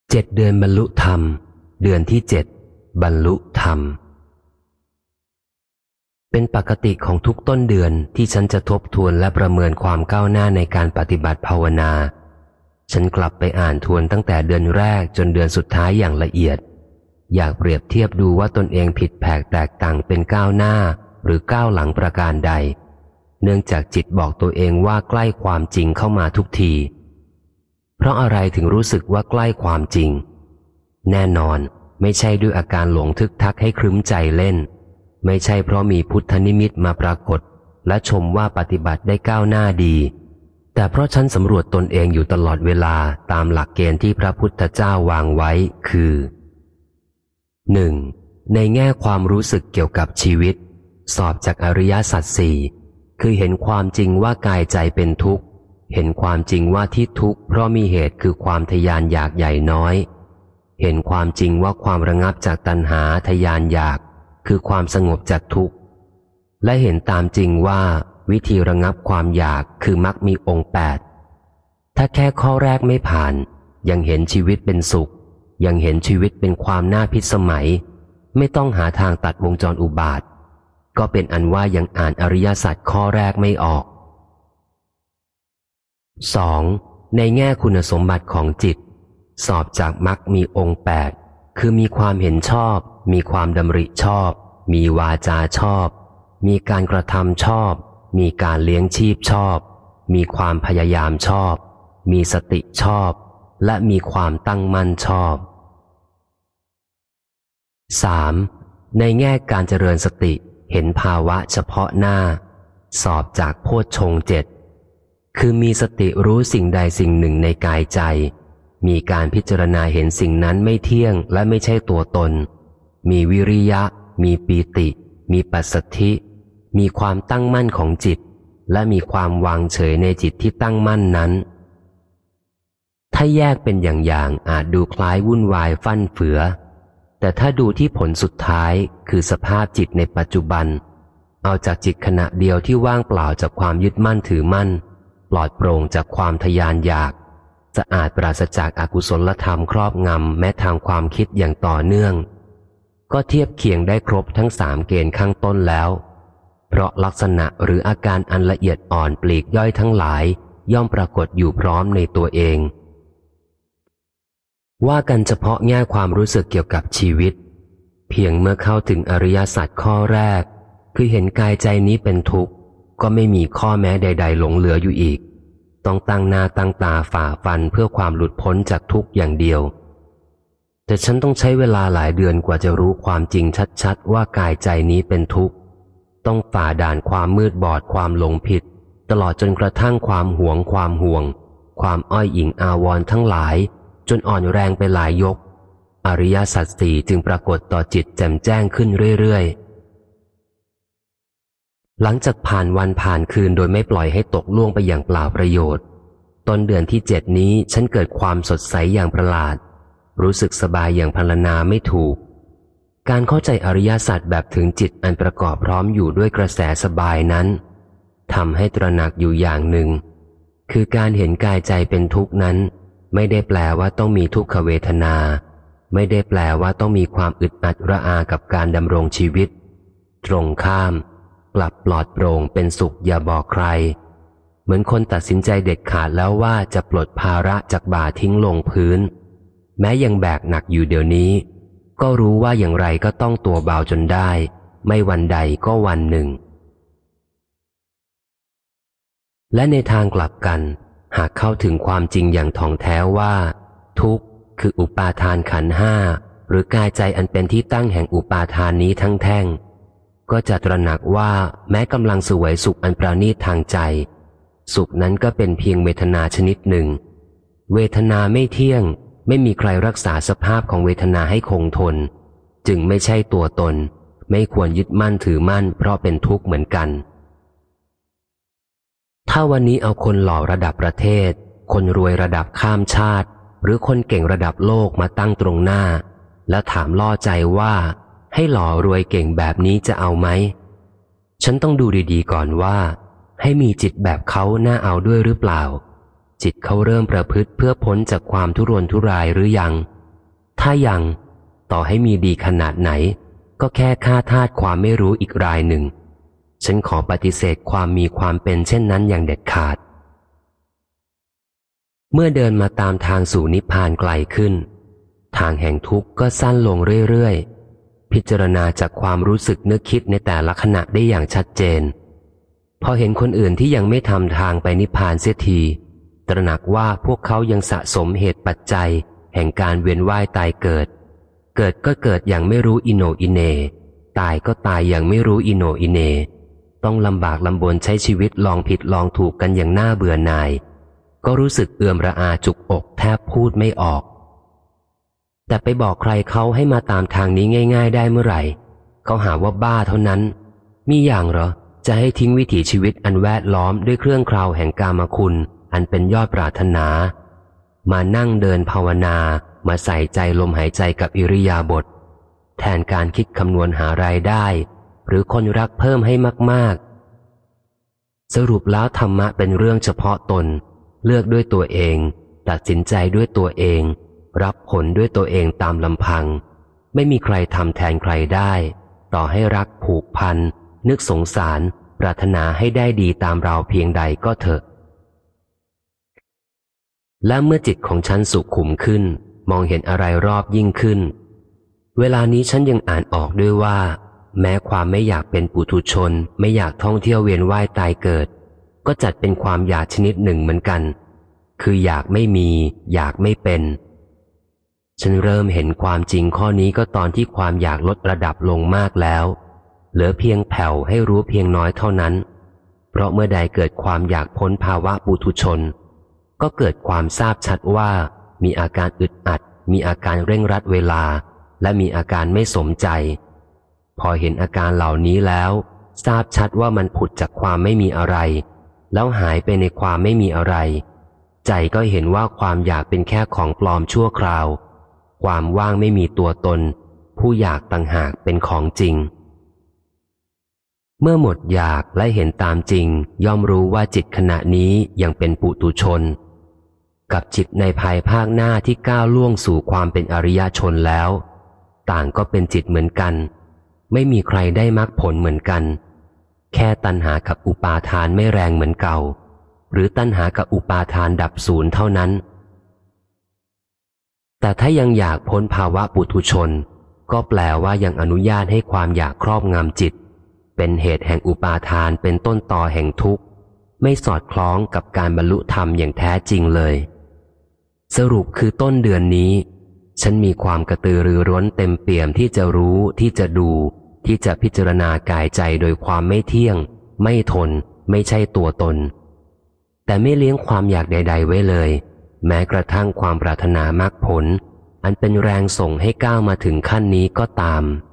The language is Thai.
7 เดือนบรรลุธรรมเดือนที่7บรรลุธรรมเป็นปกติของทุกต้นเดือนที่ฉันจะทบทวนและประเมินความก้าวหน้าในการปฏิบัติภาวนาฉันกลับไปอ่านทวนตั้งแต่เดือนแรกจนเดือนสุดท้ายอย่างละเอียดอยากเปรียบเทียบดูว่าตนเองผิดแผกแตกต่างเป็นก้าวหน้าหรือก้าวหลังประการใดเนื่องจากจิตบอกตัวเองว่าใกล้ความจริงเข้ามาทุกทีเพราะอะไรถึงรู้สึกว่าใกล้ความจริงแน่นอนไม่ใช่ด้วยอาการหลงทึกทักให้ครึ้มใจเล่นไม่ใช่เพราะมีพุทธนิมิตมาปรากฏและชมว่าปฏิบัติได้ก้าวหน้าดีแต่เพราะฉันสำรวจตนเองอยู่ตลอดเวลาตามหลักเกณฑ์ที่พระพุทธเจ้าวางไว้คือ 1. ในแง่ความรู้สึกเกี่ยวกับชีวิตสอบจากอริยสัจสี่คือเห็นความจริงว่ากายใจเป็นทุกข์เห็นความจริงว่าที่ทุกข์เพราะมีเหตุคือความทยานอยากใหญ่น้อยเห็นความจริงว่าความระงับจากตัณหาทยานอยากคือความสงบจากทุกข์และเห็นตามจริงว่าวิธีระงับความอยากคือมรรคมีองค์8ถ้าแค่ข้อแรกไม่ผ่านยังเห็นชีวิตเป็นสุขยังเห็นชีวิตเป็นความน่าพิสมัยไม่ต้องหาทางตัดวงจรอุบาทก็เป็นอันว่ายังอ่านอริยสัจข้อแรกไม่ออก 2. ในแง่คุณสมบัติของจิตสอบจากมรรคมีองค์8คือมีความเห็นชอบมีความดำริชอบมีวาจาชอบมีการกระทำชอบมีการเลี้ยงชีพชอบมีความพยายามชอบมีสติชอบและมีความตั้งมั่นชอบ 3. ในแง่การเจริญสติเห็นภาวะเฉพาะหน้าสอบจากโพชฌงค์7คือมีสติรู้สิ่งใดสิ่งหนึ่งในกายใจมีการพิจารณาเห็นสิ่งนั้นไม่เที่ยงและไม่ใช่ตัวตนมีวิริยะมีปีติมีปัสสัทธิมีความตั้งมั่นของจิตและมีความวางเฉยในจิตที่ตั้งมั่นนั้นถ้าแยกเป็นอย่างๆอาจดูคล้ายวุ่นวายฟั่นเฟือแต่ถ้าดูที่ผลสุดท้ายคือสภาพจิตในปัจจุบันเอาจากจิตขณะเดียวที่ว่างเปล่าจากความยึดมั่นถือมั่นปลอดโปร่งจากความทยานอยากสะอาดปราศจากอกุศลธรรมครอบงำแม้ทางความคิดอย่างต่อเนื่องก็เทียบเคียงได้ครบทั้ง3เกณฑ์ข้างต้นแล้วเพราะลักษณะหรืออาการอันละเอียดอ่อนปลีกย่อยทั้งหลายย่อมปรากฏอยู่พร้อมในตัวเองว่ากันเฉพาะแง่ความรู้สึกเกี่ยวกับชีวิตเพียงเมื่อเข้าถึงอริยสัจข้อแรกคือเห็นกายใจนี้เป็นทุกข์ก็ไม่มีข้อแม้ใดๆหลงเหลืออยู่อีกต้องตั้งหน้าตั้งตาฝ่าฟันเพื่อความหลุดพ้นจากทุกข์อย่างเดียวแต่ฉันต้องใช้เวลาหลายเดือนกว่าจะรู้ความจริงชัดๆว่ากายใจนี้เป็นทุกข์ต้องฝ่าด่านความมืดบอดความหลงผิดตลอดจนกระทั่งความหวงความห่วงความอ้อยอิงอาวรณ์ทั้งหลายจนอ่อนแรงไปหลายยกอริยสัจสี่จึงปรากฏต่อจิตแจ่มแจ้งขึ้นเรื่อยๆหลังจากผ่านวันผ่านคืนโดยไม่ปล่อยให้ตกล่วงไปอย่างเปล่าประโยชน์ต้นเดือนที่7นี้ฉันเกิดความสดใสอย่างประหลาดรู้สึกสบายอย่างพรรณนาไม่ถูกการเข้าใจอริยสัจแบบถึงจิตอันประกอบพร้อมอยู่ด้วยกระแสสบายนั้นทำให้ตระหนักอยู่อย่างหนึ่งคือการเห็นกายใจเป็นทุกข์นั้นไม่ได้แปลว่าต้องมีทุกขเวทนาไม่ได้แปลว่าต้องมีความอึดอัดระอากับการดำรงชีวิตตรงข้ามกลับปลอดโปร่งเป็นสุขอย่าบอกใครเหมือนคนตัดสินใจเด็ดขาดแล้วว่าจะปลดภาระจากบ่าทิ้งลงพื้นแม้ยังแบกหนักอยู่เดี๋ยวนี้ก็รู้ว่าอย่างไรก็ต้องตัวเบาจนได้ไม่วันใดก็วันหนึ่งและในทางกลับกันหากเข้าถึงความจริงอย่างถ่องแท้ว่าทุกข์คืออุปาทานขันธ์ห้าหรือกายใจอันเป็นที่ตั้งแห่งอุปาทานนี้ทั้งแท่งก็จะตระหนักว่าแม้กำลังเสวยสุขอันประณีตทางใจสุขนั้นก็เป็นเพียงเวทนาชนิดหนึ่งเวทนาไม่เที่ยงไม่มีใครรักษาสภาพของเวทนาให้คงทนจึงไม่ใช่ตัวตนไม่ควรยึดมั่นถือมั่นเพราะเป็นทุกข์เหมือนกันถ้าวันนี้เอาคนหล่อระดับประเทศคนรวยระดับข้ามชาติหรือคนเก่งระดับโลกมาตั้งตรงหน้าแล้วถามล่อใจว่าให้หล่อรวยเก่งแบบนี้จะเอาไหมฉันต้องดูดีๆก่อนว่าให้มีจิตแบบเขาน่าเอาด้วยหรือเปล่าจิตเขาเริ่มประพฤติเพื่อพ้นจากความทุรนทุรายหรือยังถ้ายังต่อให้มีดีขนาดไหนก็แค่ฆ่าทาสความไม่รู้อีกรายหนึ่งฉันขอปฏิเสธความมีความเป็นเช่นนั้นอย่างเด็ดขาดเมื่อเดินมาตามทางสู่นิพพานไกลขึ้นทางแห่งทุกข์ก็สั้นลงเรื่อยๆพิจารณาจากความรู้สึกนึกคิดในแต่ละขณะได้อย่างชัดเจนพอเห็นคนอื่นที่ยังไม่ทำทางไปนิพพานเสียทีตระหนักว่าพวกเขายังสะสมเหตุปัจจัยแห่งการเวียนว่ายตายเกิดก็เกิดอย่างไม่รู้อิโหนอิเหน่ตายก็ตายอย่างไม่รู้อิโหนอิเหน่ต้องลำบากลำบนใช้ชีวิตลองผิดลองถูกกันอย่างน่าเบื่อหน่ายก็รู้สึกเอื่อมระอาจุกอกแทบพูดไม่ออกแต่ไปบอกใครเขาให้มาตามทางนี้ง่ายๆได้เมื่อไหร่เขาหาว่าบ้าเท่านั้นมีอย่างเหรอจะให้ทิ้งวิถีชีวิตอันแวดล้อมด้วยเครื่องคราวแห่งกามคุณอันเป็นยอดปรารถนามานั่งเดินภาวนามาใส่ใจลมหายใจกับอิริยาบถแทนการคิดคำนวณหารายได้หรือคนรักเพิ่มให้มากๆสรุปแล้วธรรมะเป็นเรื่องเฉพาะตนเลือกด้วยตัวเองตัดสินใจด้วยตัวเองรับผลด้วยตัวเองตามลำพังไม่มีใครทำแทนใครได้ต่อให้รักผูกพันนึกสงสารปรารถนาให้ได้ดีตามเราเพียงใดก็เถอะและเมื่อจิตของฉันสุขุมขึ้นมองเห็นอะไรรอบยิ่งขึ้นเวลานี้ฉันยังอ่านออกด้วยว่าแม้ความไม่อยากเป็นปุถุชนไม่อยากท่องเที่ยวเวียนว่ายตายเกิดก็จัดเป็นความอยากชนิดหนึ่งเหมือนกันคืออยากไม่มีอยากไม่เป็นฉันเริ่มเห็นความจริงข้อนี้ก็ตอนที่ความอยากลดระดับลงมากแล้วเหลือเพียงแผ่วให้รู้เพียงน้อยเท่านั้นเพราะเมื่อใดเกิดความอยากพ้นภาวะปุถุชนก็เกิดความทราบชัดว่ามีอาการอึดอัดมีอาการเร่งรัดเวลาและมีอาการไม่สมใจพอเห็นอาการเหล่านี้แล้วทราบชัดว่ามันผุดจากความไม่มีอะไรแล้วหายไปในความไม่มีอะไรใจก็เห็นว่าความอยากเป็นแค่ของปลอมชั่วคราวความว่างไม่มีตัวตนผู้อยากต่างหากเป็นของจริงเมื่อหมดอยากและเห็นตามจริงย่อมรู้ว่าจิตขณะนี้ยังเป็นปุถุชนกับจิตในภายภาคหน้าที่ก้าวล่วงสู่ความเป็นอริยชนแล้วต่างก็เป็นจิตเหมือนกันไม่มีใครได้มรรคผลเหมือนกันแค่ตัณหากับอุปาทานไม่แรงเหมือนเก่าหรือตัณหากับอุปาทานดับศูนย์เท่านั้นแต่ถ้ายังอยากพ้นภาวะปุถุชนก็แปลว่ายังอนุญาตให้ความอยากครอบงำจิตเป็นเหตุแห่งอุปาทานเป็นต้นตอแห่งทุกข์ไม่สอดคล้องกับการบรรลุธรรมอย่างแท้จริงเลยสรุปคือต้นเดือนนี้ฉันมีความกระตือรือร้นเต็มเปี่ยมที่จะรู้ที่จะดูที่จะพิจารณากายใจโดยความไม่เที่ยงไม่ทนไม่ใช่ตัวตนแต่ไม่เลี้ยงความอยากใดๆไว้เลยแม้กระทั่งความปรารถนามรรคผลอันเป็นแรงส่งให้ก้าวมาถึงขั้นนี้ก็ตาม